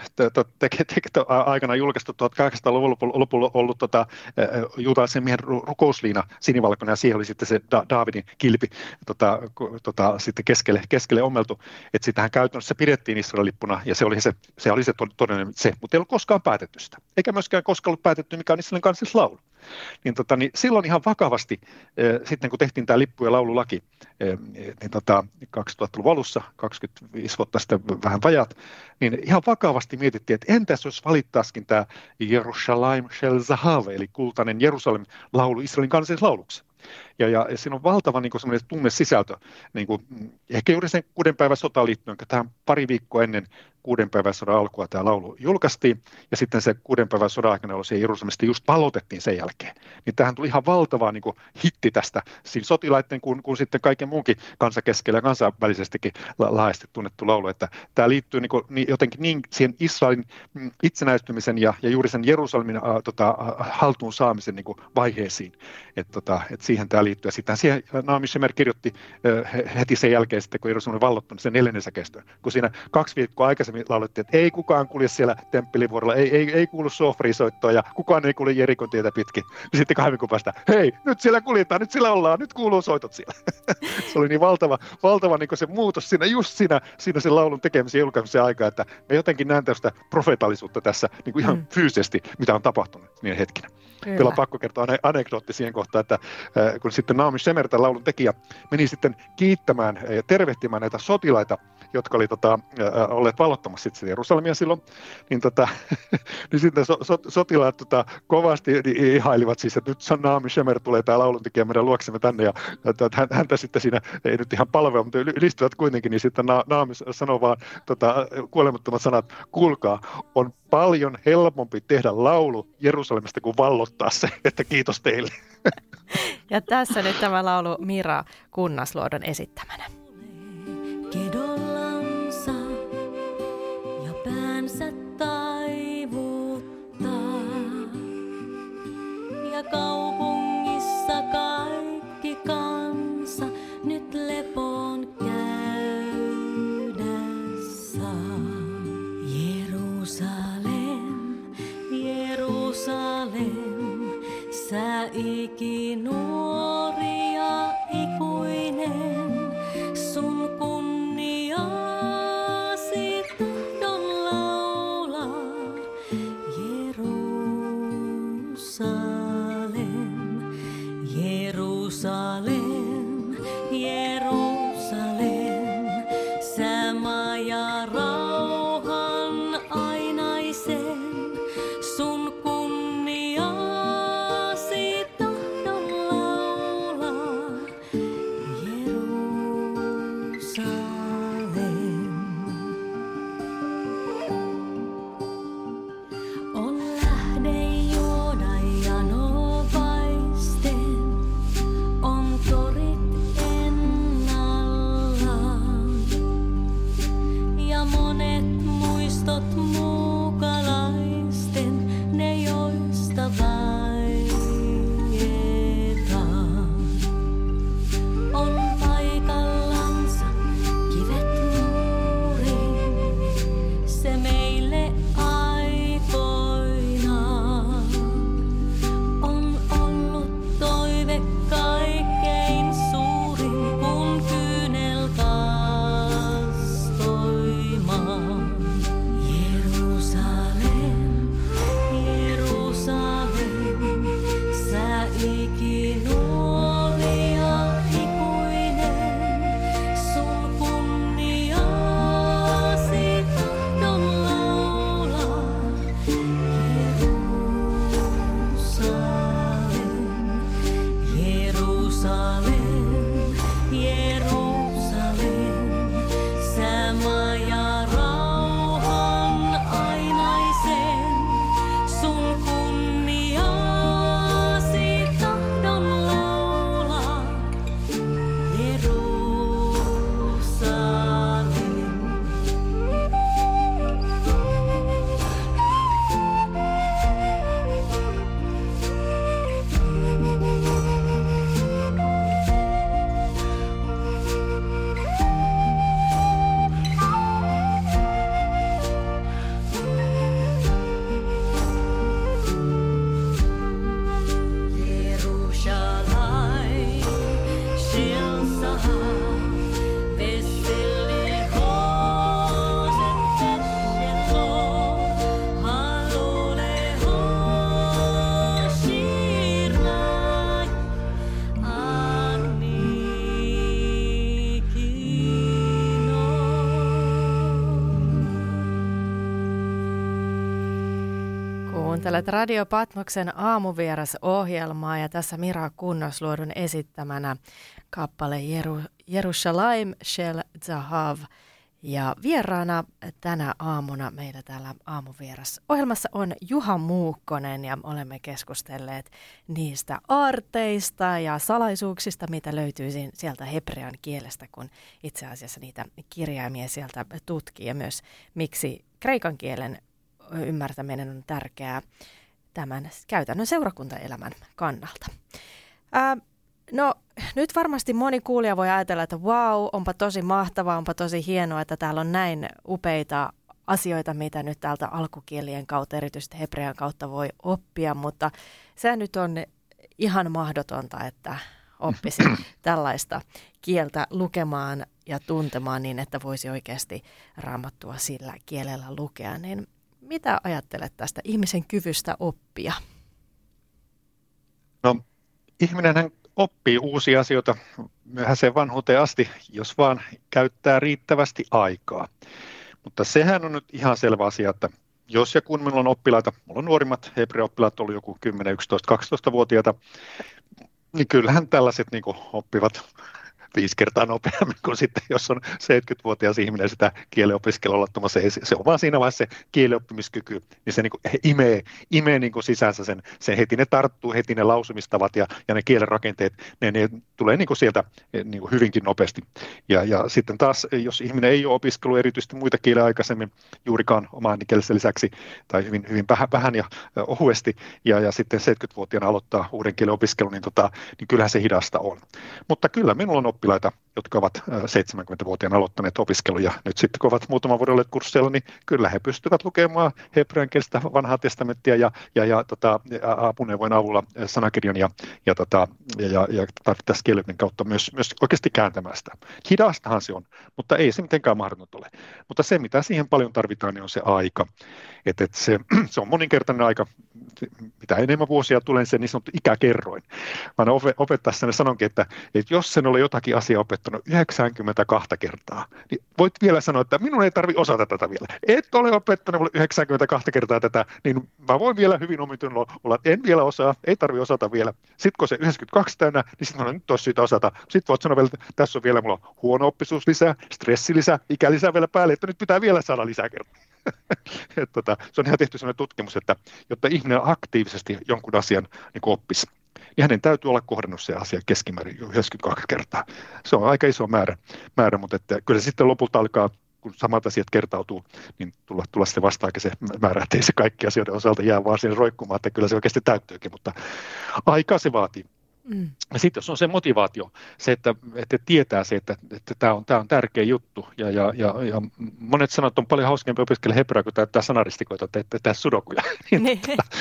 aikana julkaistu tuhatkahdeksansataaluvun lopulla ollut tota, juutalaisen miehen rukousliina sinivalkoinen, ja siihen oli sitten se da- Daavidin kilpi tota, tota, sitten keskelle, keskelle ommeltu. Että sitähän käytännössä pidettiin Israelin lippuna, ja se oli se, se, oli se todellinen se, mutta ei ollut koskaan päätetty sitä. Eikä myöskään koskaan ollut päätetty, mikä on Israelin kansallislaulu. Niin, tota, niin silloin ihan vakavasti, eh, sitten kun tehtiin tämä lippu- ja laululaki eh, niin, tota, kaksituhattaluvun alussa, kaksikymmentäviisi vuotta sitten vähän vajaat, niin ihan vakavasti mietittiin, että entäs jos valittaisikin tämä Jerusalem Shel Zahav, eli kultainen Jerusalem laulu Israelin kansallislauluksi. Ja, ja, ja siinä on valtava niin kuin semmoinen tunnesisältö, niin kuin, ehkä juuri sen kuuden päivän sotaan liittyen, tähän pari viikkoa ennen kuuden päivän sodan alkua tämä laulu julkaistiin, ja sitten se kuuden päivän sodan aikana, jolloin se Jerusalemista just valotettiin sen jälkeen. Niin tähän tuli ihan valtava niin kuin hitti tästä, siinä sotilaiden kuin, kuin sitten kaiken muunkin kansan keskellä ja kansainvälisestikin laajasti tunnettu laulu, että tämä liittyy niin kuin, niin, jotenkin niin siihen Israelin itsenäistymisen ja, ja juuri sen Jerusalemin äh, tota, haltuun saamisen niin kuin vaiheisiin, että tota, et siihen tämä liittyy. Sitten siihen Naomi Shemer kirjoitti heti sen jälkeen, sitten, kun Jerusalem oli vallottunut sen neljännessä kestoon, kun siinä kaksi viikkoa aikaisemmin laulettiin, että ei kukaan kulje siellä temppelivuorolla, ei, ei, ei kuulu sofrisoittoa ja kukaan ei kulje Jerikon tietä pitkin. Ja sitten kahden viikon päästä, hei, nyt siellä kuljetaan, nyt siellä ollaan, nyt kuuluu soitot siellä. Se oli niin valtava, valtava niin se muutos siinä, just siinä, siinä sen laulun tekemisen ja julkaisemisen aikaa, että me jotenkin näen tästä profeetallisuutta tässä niin kuin ihan mm. fyysisesti, mitä on tapahtunut niin hetkinä. Kyllä on pakko kertoa anekdootti siihen kohtaan, että äh, kun sitten Naomi Shemer, tämän laulun tekijä, meni sitten kiittämään ja tervehtimään näitä sotilaita, jotka oli tota, äh, olleet vallottamassa sitten Jerusalemia silloin, niin, tota, niin sitten so, so, sotilaat tota, kovasti ihailivat siis, että nyt Naomi Shemer tulee tämä laulun tekijä meidän luoksemme tänne, ja että häntä sitten siinä, ei nyt ihan palvella, mutta ylistyvät kuitenkin, niin sitten Naomi sanoo vaan tota, kuolemattomat sanat, kuulkaa, on paljon helpompi tehdä laulu Jerusalemista kuin vallottaa se, että kiitos teille. Ja tässä nyt tämä laulu Mira Kunnasluodon esittämänä. Kedollansa ja päänsä taivuttaa ja kaupungissa kaikki kansa nyt lepoon käydessä. Jerusalem, Jerusalem, sä ikinuori ja ikuinen, sun kunniaasi tahdon laulaa. Jerusalem, Jerusalem, Jerusalem, sä maa ja rauhan ainaisen, sun kunniaasi tahdon laulaa. Jerusalem. On lähde Joodan janovaisten, on torit ennallaan ja monet muistot muukalaisten, ne joista vaietaan. On paikallansa kivet muuriin, se meille aikoinaan on ollut toive kaikkein suurin, kun kyynel kastoimaan. Jerusalem, Jerusalem, sä ikinuori ja ikuinen, sun kunniaasi tahdon laulaa. Jerusalem, Jerusalem, Jerusalem, sä maa ja rauhan ainaisen, sun kunniaasi tahdon laulaa. Jerusalem. Jerusalem, Shilsaha, Vesili Hoset Veselo, Haloleho, Shirnai, Annikino. Kuuntelet Radio Patmoksen aamuvieras-ohjelmaa ja tässä Mira Kunnasluodon esittämänä kappale Jeru, Jerusalem Shel Zahav. Ja vieraana tänä aamuna meillä täällä aamuvieras-ohjelmassa on Juha Muukkonen ja olemme keskustelleet niistä aarteista ja salaisuuksista, mitä löytyy sieltä hebrean kielestä, kun itse asiassa niitä kirjaimia sieltä tutkii ja myös miksi kreikan kielen ymmärtäminen on tärkeää tämän käytännön seurakuntaelämän kannalta. Ää, No nyt varmasti moni kuulija voi ajatella, että vau, onpa tosi mahtavaa, onpa tosi hienoa, että täällä on näin upeita asioita, mitä nyt täältä alkukielien kautta, erityisesti hebrean kautta voi oppia, mutta se nyt on ihan mahdotonta, että oppisi tällaista kieltä lukemaan ja tuntemaan niin, että voisi oikeasti Raamattua sillä kielellä lukea. Niin mitä ajattelet tästä ihmisen kyvystä oppia? No, ihminenhän oppii uusia asioita myöhäiseen vanhuuteen asti, jos vaan käyttää riittävästi aikaa. Mutta sehän on nyt ihan selvä asia, että jos ja kun minulla on oppilaita, mulla on nuorimmat hebrea-oppilaat ollut joku kymmenen, yksitoista, kaksitoista-vuotiaita, niin kyllähän tällaiset niin kuin oppivat viisi kertaa nopeammin kuin sitten, jos on seitsemänkymmentävuotias ihminen sitä kielen opiskelua aloittamassa. Se on vaan siinä vaiheessa se kielioppimiskyky, niin se niin kuin imee, imee niin kuin sisänsä sen, sen heti, ne tarttuu heti ne lausumistavat ja, ja ne kielen rakenteet, ne, ne tulee niin kuin sieltä niin kuin hyvinkin nopeasti. Ja, ja sitten taas, jos ihminen ei ole opiskellut erityisesti muita kieliä aikaisemmin juurikaan oman äidinkielensä lisäksi, tai hyvin, hyvin vähän, vähän ja ohuesti, ja, ja sitten seitsemänkymmentävuotiaana aloittaa uuden kielen opiskelun, niin, tota, niin kyllähän se hidasta on. Mutta kyllä minulla on oppilaita, jotka ovat seitsemänkymmentävuotiaana aloittaneet opiskelun, ja nyt sitten kun ovat muutaman vuoden olleet kursseilla, niin kyllä he pystyvät lukemaan hebreankielistä vanhaa testamenttia ja, ja, ja tota, apuneuvojen avulla sanakirjan ja, ja, tota, ja, ja, ja tarvittaessa kielten kautta myös, myös oikeasti kääntämään sitä. Hidastahan se on, mutta ei se mitenkään mahdotonta ole. Mutta se, mitä siihen paljon tarvitaan, niin on se aika. Et, et se, se on moninkertainen aika. Mitä enemmän vuosia tulee, se niin sanottu ikäkerroin. Mä opettaessani sanonkin, että, että jos sen ole jotakin asiaa opettanut yhdeksänkymmentäkaksi kertaa, niin voit vielä sanoa, että minun ei tarvitse osata tätä vielä. Et ole opettanut mulle yhdeksänkymmentäkaksi kertaa tätä, niin mä voin vielä hyvin omituinen olla, että en vielä osaa, ei tarvitse osata vielä. Sitten kun se yhdeksänkymmentäkaksi täynnä, niin sitten mä nyt olisi syytä osata. Sitten voit sanoa vielä, että tässä on vielä mulla huono-oppisuus lisää, stressi lisää, ikä lisää vielä päälle, että nyt pitää vielä saada lisää kertaa. tota, se on ihan tehty sellainen tutkimus, että jotta ihminen aktiivisesti jonkun asian niin oppisi, niin hänen täytyy olla kohdannut se asia keskimäärin yhdeksänkymmentäkaksi kertaa. Se on aika iso määrä, määrä mutta että kyllä se sitten lopulta alkaa, kun samat asiat kertautuu, niin tulla, tulla sitten vastaakin se määrä, että ei se kaikki asioiden osalta jää vaan siihen roikkumaan, että kyllä se oikeasti täyttyykin, mutta aikaa se vaatii. Mm. Sitten jos on se motivaatio, se, että, että tietää se, että, että tämä, on, tämä on tärkeä juttu, ja, ja, ja, ja monet sanat, että on paljon hauskempi opiskella hebreaa, kun täyttää sanaristikoita, että tehdään sudokuja. niin,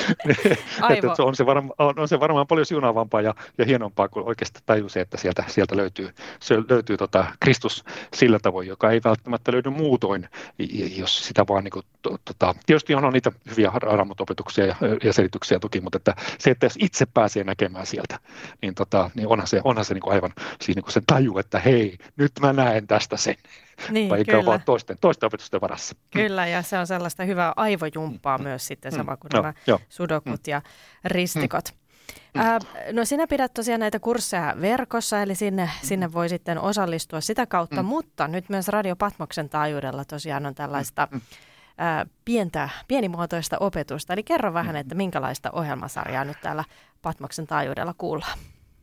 että se on, se varma, on, on se varmaan paljon siunaavampaa ja, ja hienompaa, kun oikeasti tajuu se, että sieltä, sieltä löytyy, se löytyy tota, Kristus sillä tavoin, joka ei välttämättä löydy muutoin, jos sitä vaan, niin kuin, to, tota, tietysti on niitä hyviä raamatuopetuksia ja, ja selityksiä toki, mutta että se, että jos itse pääsee näkemään sieltä, niin, tota, niin onhan se, onhan se niin kuin aivan siis niin kuin se taju, että hei, nyt mä näen tästä sen, niin, eikä vaan toisten, toisten opetusten varassa. Kyllä, ja se on sellaista hyvää aivojumppaa mm. myös sitten, sama mm. kuin no, nämä jo. sudokut mm. ja ristikot. Mm. Äh, no sinä pidät tosiaan näitä kursseja verkossa, eli sinne, mm. sinne voi sitten osallistua sitä kautta, mm. mutta nyt myös Radio Patmoksen taajuudella tosiaan on tällaista mm. äh, pientä, pienimuotoista opetusta. Eli kerro vähän, että minkälaista ohjelmasarjaa nyt täällä Patmoksen taajuudella kuullaan.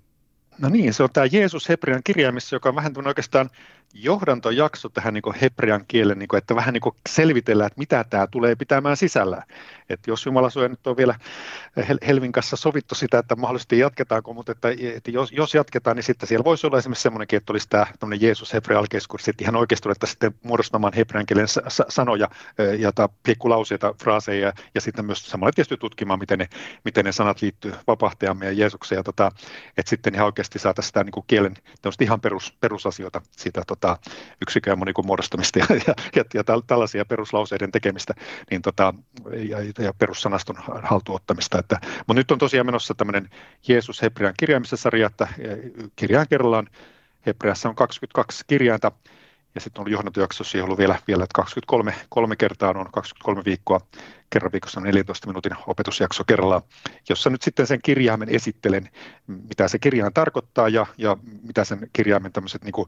No niin, se on tämä Jeesus hebrean kirjaimissa, joka on vähän tämmöinen oikeastaan johdantojakso tähän niin kuin hebrean kielen, niin kuin, että vähän niin kuin selvitellään, että mitä tämä tulee pitämään sisällään. Että jos Jumala suoja nyt on vielä Helvin kanssa sovittu sitä, että mahdollisesti jatketaanko, mutta että, että jos, jos jatketaan, niin sitten siellä voisi olla esimerkiksi semmoinenkin, että olisi tämä Jeesus hebrean alkeiskurssi, että ihan oikeasti ruvettaisiin sitten muodostamaan hebrean kielen sanoja ja pikkulauseita, fraaseja ja, ja sitten myös samalla tietysti tutkimaan, miten ne, miten ne sanat liittyy vapahtajamme ja Jeesukseen. Ja tota, että sitten ihan oikeasti saataisiin sitä niin kuin kielen ihan perus, perusasioita siitä tota, yksikään monikon muodostamista ja, ja, ja, ja tällaisia peruslauseiden tekemistä niin tota, ja, ja perussanaston haltuottamista. Että, mutta nyt on tosiaan menossa tämmöinen Jeesus hebrean kirjaimissa sarja, että kirjaan kerrallaan hebreassa on kaksikymmentäkaksi kirjainta ja sitten on johdantojaksossa siihen ollut vielä, vielä että kaksikymmentäkolme kolme kertaa on kaksikymmentäkolme viikkoa, kerran viikossa neljäntoista minuutin opetusjakso kerrallaan, jossa nyt sitten sen kirjaimen esittelen, mitä se kirjain tarkoittaa ja, ja mitä sen kirjaimen tämmöiset niin kuin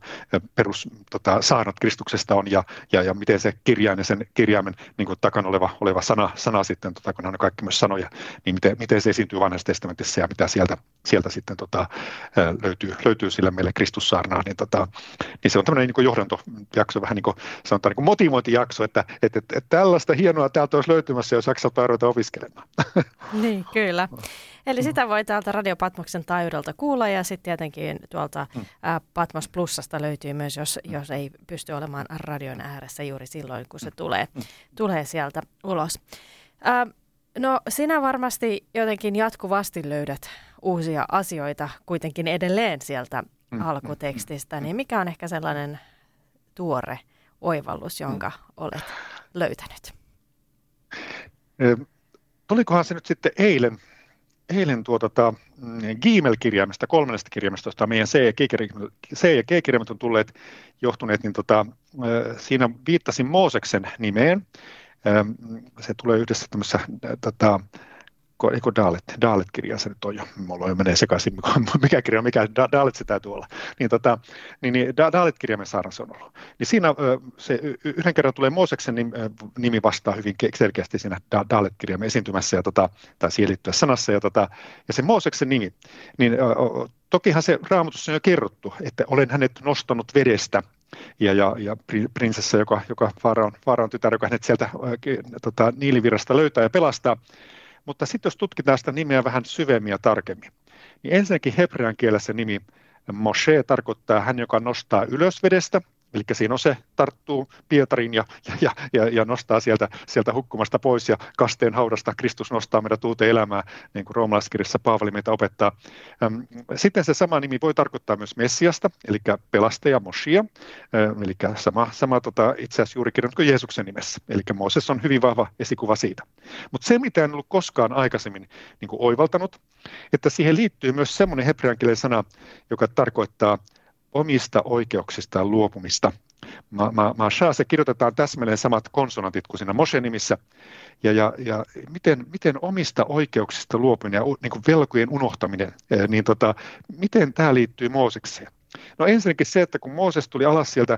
perussaarnat Kristuksesta on ja, ja, ja miten se kirjain ja sen kirjaimen niin kuin takana oleva, oleva sana, sana sitten, tota, kun on kaikki myös sanoja, niin miten, miten se esiintyy Vanhassa testamentissa ja mitä sieltä, sieltä sitten tota, löytyy, löytyy sillä meille Kristussaarnaa, niin, tota, niin se on tämmöinen niin kuin johdantojakso, vähän niin kuin sanotaan niin kuin motivointijakso, että, että, että, että tällaista hienoa täältä olisi löytymässä jos jaksaa ruveta opiskelemaan. Niin, kyllä. Eli sitä voi täältä Radio Patmoksen taajuudelta kuulla ja sitten tietenkin tuolta mm. ä, Patmos Plusasta löytyy myös, jos, jos ei pysty olemaan radion ääressä juuri silloin, kun se tulee, mm. tulee sieltä ulos. Ä, no sinä varmasti jotenkin jatkuvasti löydät uusia asioita kuitenkin edelleen sieltä mm. alkutekstistä, niin mikä on ehkä sellainen tuore oivallus, jonka olet löytänyt? Tulikohan se nyt sitten eilen, eilen tuo tota, Gmail-kirjaimesta, kolmannesta kirjaimesta, josta meidän C- ja G-kirjaimet on tulleet johtuneet, niin tota, siinä viittasin Mooseksen nimeen. Se tulee yhdessä tämmöisessä tota, eikö Dalet, Dalet-kirja se nyt on jo, mulla jo menee sekaisin, mikä kirja, mikä Dalet se täytyy olla, niin, tota, niin, niin Dalet-kirjaimen saarna se on ollut. Niin siinä se yhden kerran tulee Mooseksen nimi vastaan hyvin selkeästi siinä Dalet-kirjaimen esiintymässä ja, tota, tai siihen liittyvässä sanassa, ja, tota, ja se Mooseksen nimi, niin tokihan se Raamatussa on jo kerrottu, että olen hänet nostanut vedestä, ja, ja, ja prinsessa, joka, joka Faaraon, Faaraon tytär, joka hänet sieltä tota, Niilivirrasta löytää ja pelastaa. Mutta sitten jos tutkitaan sitä nimeä vähän syvemmin ja tarkemmin, niin ensinnäkin hebrean kielessä nimi Moshe tarkoittaa hän, joka nostaa ylös vedestä, eli siinä on se tarttuu Pietariin ja, ja, ja, ja nostaa sieltä, sieltä hukkumasta pois ja kasteen haudasta Kristus nostaa meidät uuteen elämään, niin kuin roomalaiskirjassa Paavali meitä opettaa. Sitten se sama nimi voi tarkoittaa myös Messiasta, eli pelastaja Moshia, eli sama, sama tota, itse asiassa juuri kirjoittu kuin Jeesuksen nimessä, eli Mooses on hyvin vahva esikuva siitä. Mutta se, mitä en ollut koskaan aikaisemmin niin kuin oivaltanut, että siihen liittyy myös semmoinen hebreankielinen sana, joka tarkoittaa omista oikeuksistaan luopumista. Masha, se kirjoitetaan täsmälleen samat konsonantit kuin siinä Moshe-nimissä. Ja, ja, ja miten, miten omista oikeuksista luopuminen ja niin kuin velkojen unohtaminen, niin tota, miten tämä liittyy Moosekseen? No ensinnäkin se, että kun Mooses tuli alas sieltä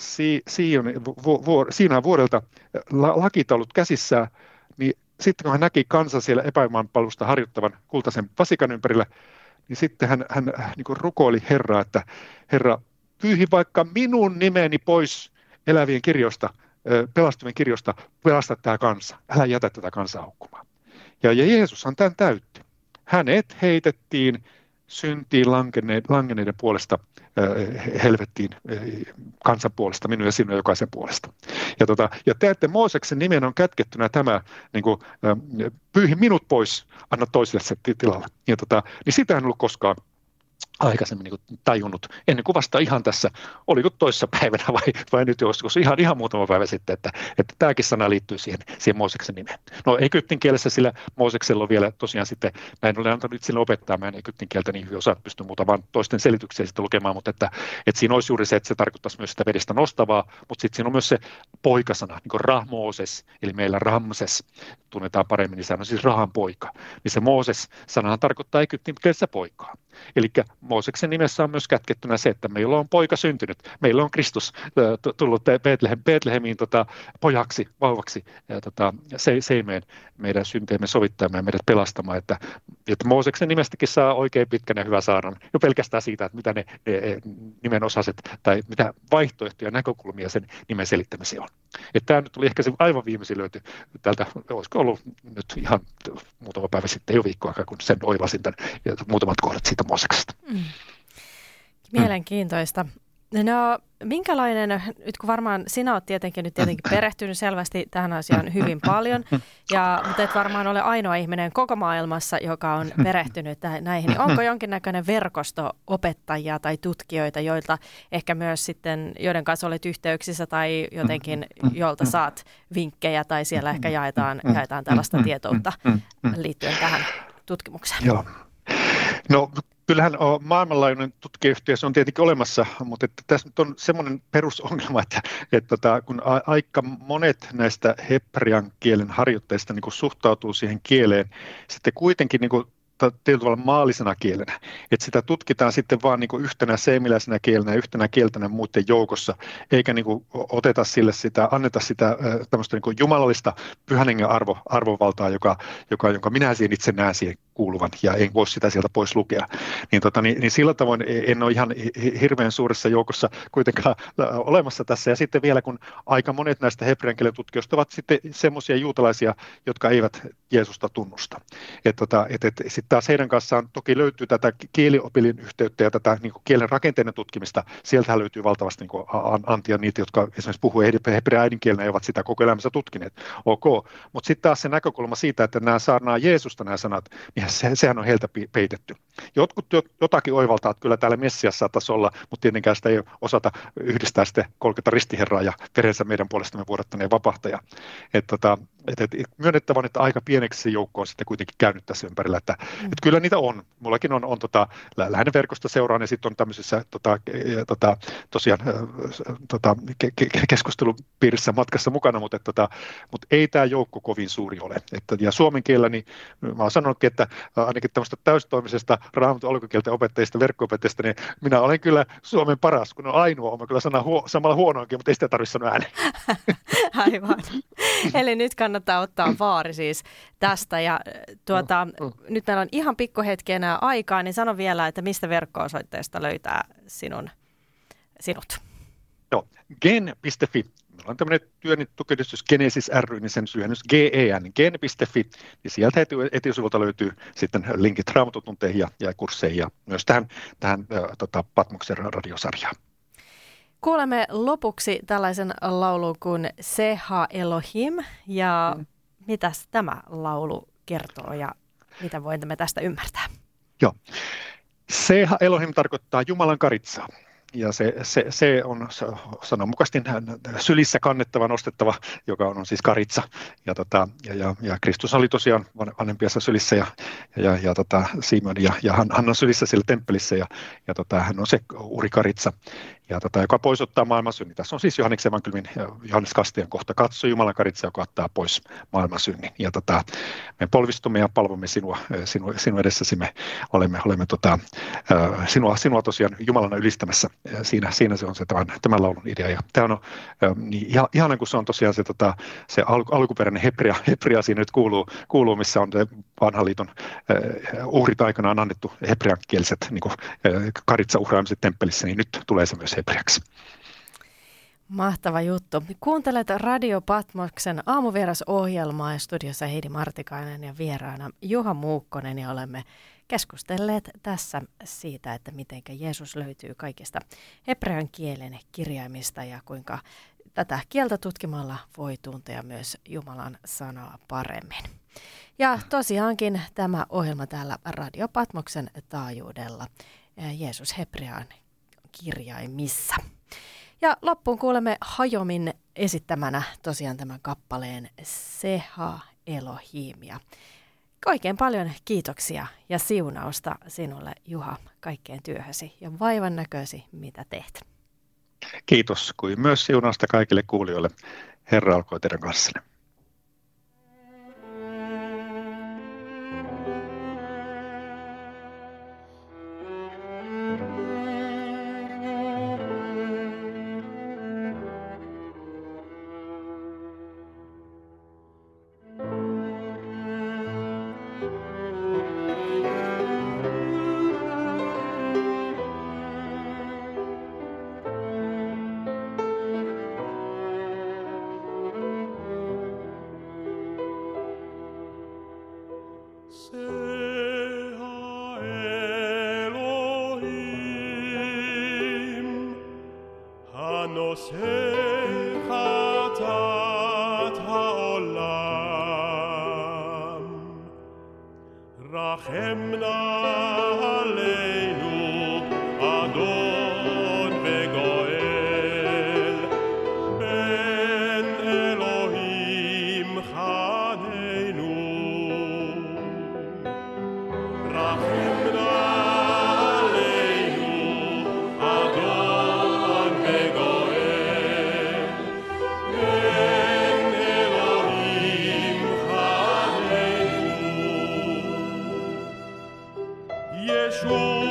Siinain vuorelta lakitaulut käsissään, niin sitten kun hän näki kansan siellä epämaanpalvelusta harjoittavan kultaisen vasikan ympärillä, niin sitten hän, hän niin kuin rukoili Herraa, että Herra, pyyhi vaikka minun nimeni pois elävien kirjoista, pelastuvien kirjoista, pelasta tämä kansa, älä jätä tätä kansaa hukkumaan. Ja, ja Jeesushan tämän täytti. Hänet heitettiin syntiin langenneiden puolesta, helvettiin kansan puolesta, minun ja sinun jokaisen puolesta. Ja, tota, ja teette Mooseksen nimen on kätkettynä tämä, niin kuin, pyyhi minut pois, anna toiselle se tilalle. Ja tota, niin sitä en ollut koskaan aikaisemmin niin tajunnut, ennen kuin vasta ihan tässä, oliko toissa päivänä vai, vai nyt joskus, ihan, ihan muutama päivä sitten, että, että tämäkin sana liittyy siihen, siihen Mooseksen nimeen. No egyptin kielessä sillä Mooseksella on vielä tosiaan sitten, mä en ole antanut sille opettaa, mä en egyptin kieltä niin hyvin osaa pystyä muuta vaan toisten selityksiä sitten lukemaan, mutta että, että siinä olisi juuri se, että se tarkoittaisi myös sitä vedestä nostavaa, mutta sitten siinä on myös se poikasana, niin kuin Rahmooses, eli meillä Ramses tunnetaan paremmin, niin se on siis rahan poika. Niin se Mooses-sanahan tarkoittaa egyptin kielessä poikaa. Eli Mooseksen nimessä on myös kätkettynä se, että meillä on poika syntynyt. Meillä on Kristus tullut Betlehem, Betlehemiin tota, pojaksi, vauvaksi, ja tota, se, seimeen meidän synteemme sovittamaan ja meidät pelastamaan. Että, että Mooseksen nimestäkin saa oikein pitkän ja hyvän saarnan. Jo pelkästään siitä, että mitä ne, ne nimenosaset tai mitä vaihtoehtoja ja näkökulmia sen nimen selittämiseen on. Että tämä nyt tuli ehkä se aivan viimeisin löyty tältä, olisiko ollut nyt ihan muutama päivä sitten, jo viikko aikaa, kun sen oivasin tämän ja muutamat kohdat siitä Mooseksesta. Mm. Mielenkiintoista. No, minkälainen, nyt kun varmaan sinä olet tietenkin nyt tietenkin perehtynyt selvästi tähän asiaan hyvin paljon, ja, mutta et varmaan ole ainoa ihminen koko maailmassa, joka on perehtynyt näihin, niin onko jonkinnäköinen verkosto opettajia tai tutkijoita, joilta ehkä myös sitten, joiden kanssa olet yhteyksissä tai jotenkin, jolta saat vinkkejä tai siellä ehkä jaetaan, jaetaan tällaista tietoutta liittyen tähän tutkimukseen? Joo. No kyllähän on maailmanlaajuinen tutkijayhteisö on tietenkin olemassa, mutta että tässä nyt on semmoinen perusongelma, että, että, että kun aika monet näistä hebrean kielen harjoitteista niin kuin suhtautuu siihen kieleen sitten kuitenkin niin kuin tietyllä tavalla maallisena kielenä, että sitä tutkitaan sitten vaan niin kuin yhtenä seemiläisenä kielenä ja yhtenä kieltenä muiden joukossa, eikä niin kuin oteta sille sitä, anneta sitä tämmöistä niin kuin jumalallista pyhän hengen arvo, arvovaltaa, joka, joka, jonka minä siihen itse näen siihen kuuluvan ja en voi sitä sieltä pois lukea. Niin, tota, niin, niin sillä tavoin en ole ihan hirveän suuressa joukossa kuitenkaan olemassa tässä. Ja sitten vielä, kun aika monet näistä hebrean kielen tutkijoista ovat sitten semmoisia juutalaisia, jotka eivät Jeesusta tunnusta. Et, tota, et, et, sitten taas heidän kanssaan toki löytyy tätä kieliopillin yhteyttä ja tätä niin kuin kielen rakenteiden tutkimista. Sieltähän löytyy valtavasti niin kuin antia niitä, jotka esimerkiksi puhuu hebrean äidinkielenä ja ovat sitä koko elämänsä tutkineet. Ok, mutta sitten taas se näkökulma siitä, että nämä saarnaa Jeesusta nämä sanat, niin se, sehän on heiltä peitetty. Jotkut jotakin oivaltaa, että kyllä täällä Messiassa saattaisi olla, mutta tietenkään sitä ei osata yhdistää sitten kolmekymmentä ristiherraa ja verensä meidän puolestamme vuodattaneen vapahtaja. Et, tota, et, et, myönnettävä on, että aika pieneksi se joukko on sitten kuitenkin käynyt tässä ympärillä. Että, mm. et kyllä niitä on. Mullakin on, on tota, lähinnä verkosta seuraan ja sitten on tämmöisissä tota, tota, tosiaan tota, ke, ke, keskustelupiirissä matkassa mukana, mutta, et, tota, mutta ei tämä joukko kovin suuri ole. Et, ja suomen kielellä, niin mä oon sanonutkin, että ainakin tämmöistä täystoimisesta raamatun alkukielten opettajista, verkko-opettajista, niin minä olen kyllä Suomen paras, kun on ainoa, on kyllä sana huo, samalla huonoinkin, mutta ei sitä tarvitse sanoa ääneen. Aivan. Eli nyt kannattaa ottaa vaari siis tästä. Ja tuota, mm, mm. nyt meillä on ihan pikkuhetki enää aikaa, niin sano vielä, että mistä verkko-osoitteesta löytää sinun, sinut? Joo, gen piste fi. Meillä on tämmöinen työn tukidystus Genesis ry, niin sen lyhennys G E N, gen piste fi, niin sieltä etusivulta löytyy sitten linkit raamatutunteihin ja, ja kursseihin ja myös tähän, tähän äh, tota, Patmoksen radiosarjaan. Kuulemme lopuksi tällaisen laulun kuin Seha Elohim, ja mm. mitäs tämä laulu kertoo ja mitä voimme tästä ymmärtää? Joo, Seha Elohim tarkoittaa Jumalan karitsaa. Ja se, se, se on sananmukaisesti sylissä kannettava, nostettava, joka on, on siis karitsa. Ja, tota, ja, ja, ja Kristus oli tosiaan vanhempiassa sylissä ja, ja, ja tota, Simon ja, ja hän, hän on sylissä siellä temppelissä ja, ja tota, hän on se urikaritsa, ja tota, joka poisottaa maailman synnin. Tässä on siis Johanneksen evankeliumin Johannes Kastian kohta. Katso Jumalan karitsa, joka ottaa pois maailman synnin. Ja tota, me polvistumme ja palvomme sinua, sinua, sinua edessäsi. Me olemme, olemme tota, sinua, sinua tosiaan Jumalana ylistämässä. Siinä, siinä se on se tämän, tämän laulun idea. Ja tämä on niin ihanen, kun se on tosiaan se, tota, se al, alkuperäinen hebrea, hebrea siinä nyt kuuluu, kuuluu, missä on vanhan liiton uh, uhrit aikanaan annettu hebreankieliset niin uh, karitsa-uhraamiset temppelissä, niin nyt tulee se myös hebreaksi. Mahtava juttu. Kuuntelet Radio Patmoksen aamuvierasohjelmaa ja studiossa Heidi Martikainen ja vieraana Juha Muukkonen, ja olemme keskustelleet tässä siitä, että miten Jeesus löytyy kaikista hebrean kielen kirjaimista ja kuinka tätä kieltä tutkimalla voi tuntea myös Jumalan sanaa paremmin. Ja tosiaankin tämä ohjelma täällä Radio Patmoksen taajuudella, Jeesus hebrean kirjaimissa. Ja loppuun kuulemme Hajomin esittämänä tosiaan tämän kappaleen Seha Elohim. Ja oikein paljon kiitoksia ja siunausta sinulle, Juha, kaikkeen työhösi ja vaivan näköisi, mitä teet. Kiitos, kuin myös siunausta kaikille kuulijoille. Herra olkoon teidän kanssanne. shore.